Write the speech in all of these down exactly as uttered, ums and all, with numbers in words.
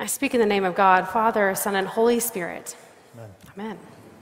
I speak in the name of God, Father, Son, and Holy Spirit. Amen. Amen.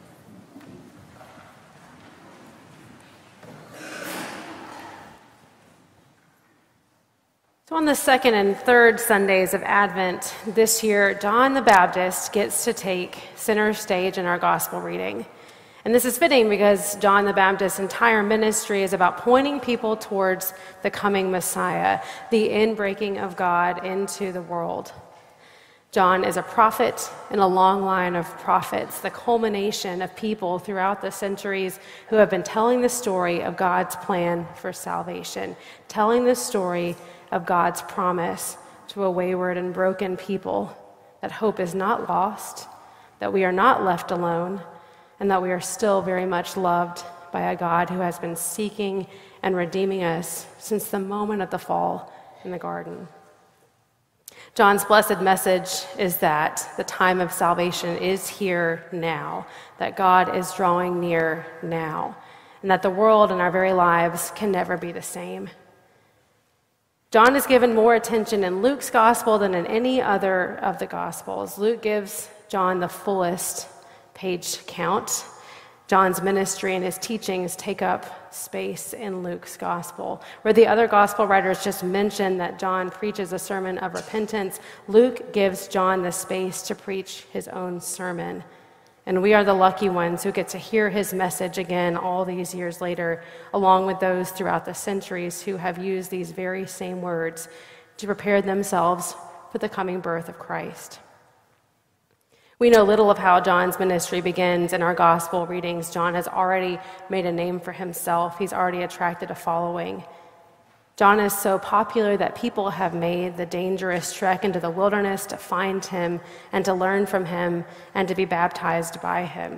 So on the second and third Sundays of Advent this year, John the Baptist gets to take center stage in our gospel reading. And this is fitting because John the Baptist's entire ministry is about pointing people towards the coming Messiah, the inbreaking of God into the world. John is a prophet in a long line of prophets, the culmination of people throughout the centuries who have been telling the story of God's plan for salvation, telling the story of God's promise to a wayward and broken people, that hope is not lost, that we are not left alone, and that we are still very much loved by a God who has been seeking and redeeming us since the moment of the fall in the garden. John's blessed message is that the time of salvation is here now, that God is drawing near now, and that the world and our very lives can never be the same. John is given more attention in Luke's gospel than in any other of the gospels. Luke gives John the fullest page count. John's ministry and his teachings take up space in Luke's gospel. Where the other gospel writers just mention that John preaches a sermon of repentance, Luke gives John the space to preach his own sermon. And we are the lucky ones who get to hear his message again all these years later, along with those throughout the centuries who have used these very same words to prepare themselves for the coming birth of Christ. We know little of how John's ministry begins in our gospel readings. John has already made a name for himself. He's already attracted a following. John is so popular that people have made the dangerous trek into the wilderness to find him and to learn from him and to be baptized by him.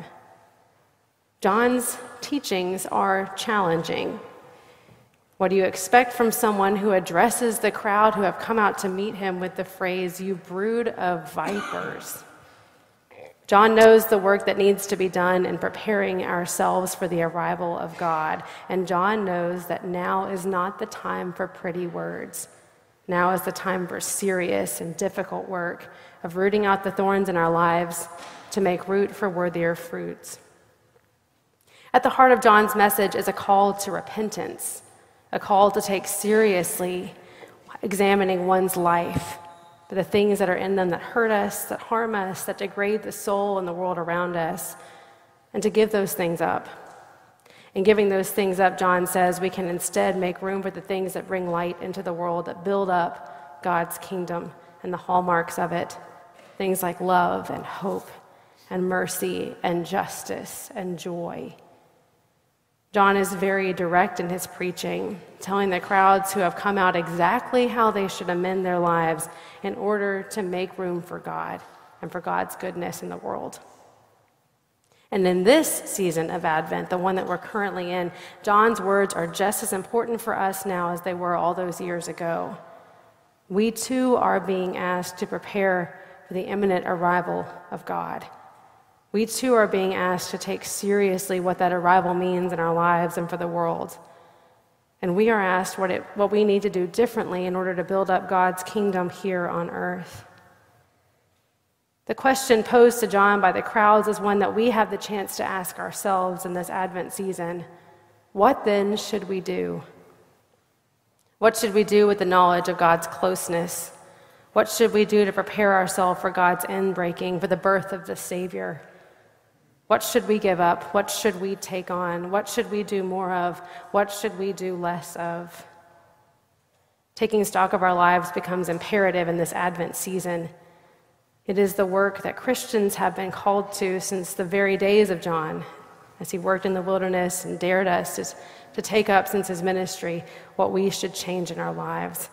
John's teachings are challenging. What do you expect from someone who addresses the crowd who have come out to meet him with the phrase, "You brood of vipers"? John knows the work that needs to be done in preparing ourselves for the arrival of God. And John knows that now is not the time for pretty words. Now is the time for serious and difficult work of rooting out the thorns in our lives to make root for worthier fruits. At the heart of John's message is a call to repentance, a call to take seriously examining one's life, for the things that are in them that hurt us, that harm us, that degrade the soul and the world around us, and to give those things up. In giving those things up, John says, we can instead make room for the things that bring light into the world, that build up God's kingdom and the hallmarks of it. Things like love and hope and mercy and justice and joy. John is very direct in his preaching, telling the crowds who have come out exactly how they should amend their lives in order to make room for God and for God's goodness in the world. And in this season of Advent, the one that we're currently in, John's words are just as important for us now as they were all those years ago. We too are being asked to prepare for the imminent arrival of God. We too are being asked to take seriously what that arrival means in our lives and for the world. And we are asked what, it, what we need to do differently in order to build up God's kingdom here on earth. The question posed to John by the crowds is one that we have the chance to ask ourselves in this Advent season. What then should we do? What should we do with the knowledge of God's closeness? What should we do to prepare ourselves for God's inbreaking, for the birth of the Savior? What should we give up? What should we take on? What should we do more of? What should we do less of? Taking stock of our lives becomes imperative in this Advent season. It is the work that Christians have been called to since the very days of John, as he worked in the wilderness and dared us to, to take up since his ministry what we should change in our lives.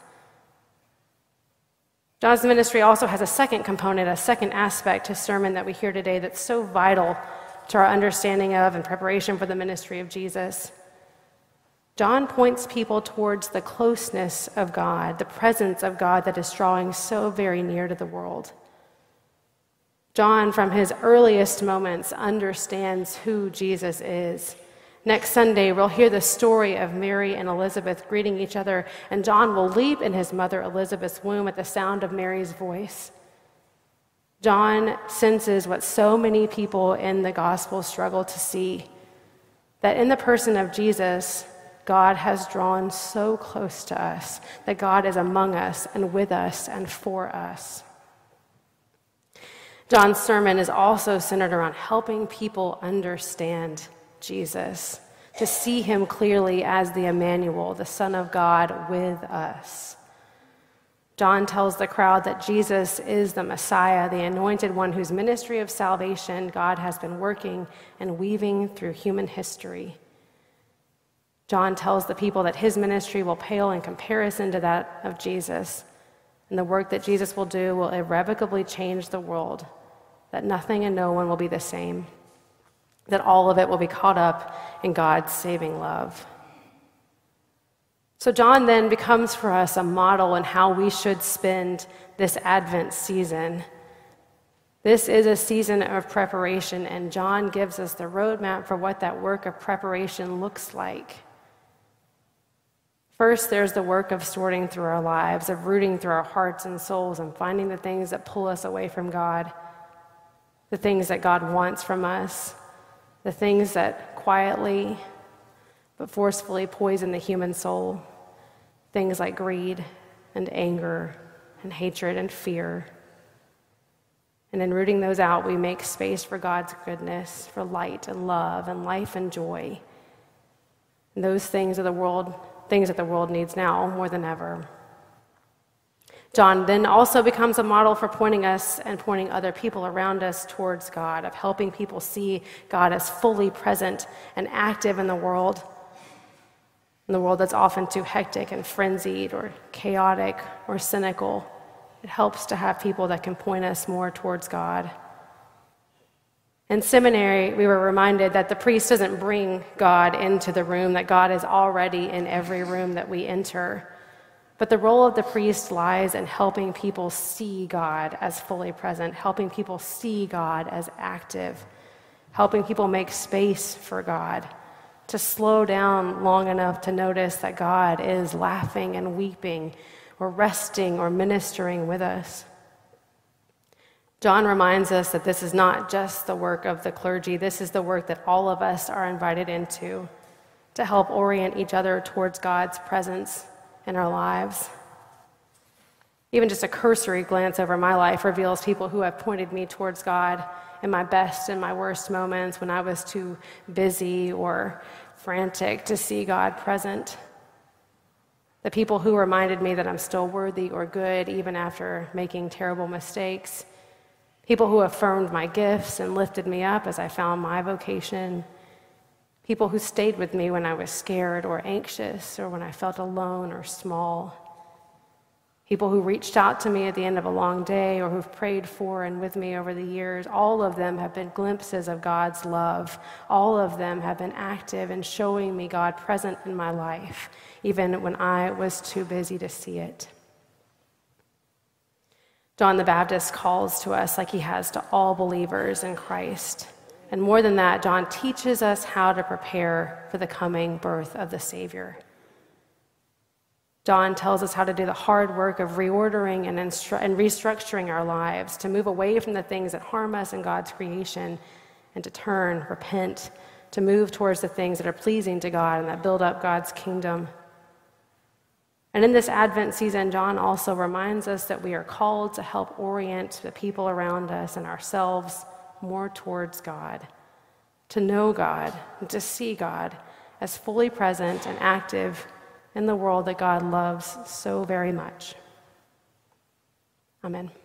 John's ministry also has a second component, a second aspect to his sermon that we hear today that's so vital to our understanding of and preparation for the ministry of Jesus. John points people towards the closeness of God, the presence of God that is drawing so very near to the world. John, from his earliest moments, understands who Jesus is. Next Sunday, we'll hear the story of Mary and Elizabeth greeting each other, and John will leap in his mother Elizabeth's womb at the sound of Mary's voice. John senses what so many people in the gospel struggle to see, that in the person of Jesus, God has drawn so close to us, that God is among us and with us and for us. John's sermon is also centered around helping people understand Jesus, to see him clearly as the Emmanuel, the Son of God with us. John tells the crowd that Jesus is the Messiah, the anointed one whose ministry of salvation God has been working and weaving through human history. John tells the people that his ministry will pale in comparison to that of Jesus, and the work that Jesus will do will irrevocably change the world, that nothing and no one will be the same, that all of it will be caught up in God's saving love. So John then becomes for us a model in how we should spend this Advent season. This is a season of preparation, and John gives us the roadmap for what that work of preparation looks like. First, there's the work of sorting through our lives, of rooting through our hearts and souls and finding the things that pull us away from God, the things that God wants from us, the things that quietly but forcefully poison the human soul, things like greed and anger and hatred and fear. And in rooting those out, we make space for God's goodness, for light and love and life and joy. And those things are the world, things that the world needs now more than ever. John then also becomes a model for pointing us and pointing other people around us towards God, of helping people see God as fully present and active in the world, in the world that's often too hectic and frenzied or chaotic or cynical. It helps to have people that can point us more towards God. In seminary, we were reminded that the priest doesn't bring God into the room, that God is already in every room that we enter. But the role of the priest lies in helping people see God as fully present, helping people see God as active, helping people make space for God, to slow down long enough to notice that God is laughing and weeping or resting or ministering with us. John reminds us that this is not just the work of the clergy. This is the work that all of us are invited into, to help orient each other towards God's presence in our lives. Even just a cursory glance over my life reveals people who have pointed me towards God in my best and my worst moments, when I was too busy or frantic to see God present. The people who reminded me that I'm still worthy or good even after making terrible mistakes. People who affirmed my gifts and lifted me up as I found my vocation. People who stayed with me when I was scared or anxious or when I felt alone or small. People who reached out to me at the end of a long day or who've prayed for and with me over the years. All of them have been glimpses of God's love. All of them have been active in showing me God present in my life, even when I was too busy to see it. John the Baptist calls to us like he has to all believers in Christ. And more than that, John teaches us how to prepare for the coming birth of the Savior. John tells us how to do the hard work of reordering and, instru- and restructuring our lives, to move away from the things that harm us in God's creation, and to turn, repent, to move towards the things that are pleasing to God and that build up God's kingdom. And in this Advent season, John also reminds us that we are called to help orient the people around us and ourselves more towards God, to know God and to see God as fully present and active in the world that God loves so very much. Amen.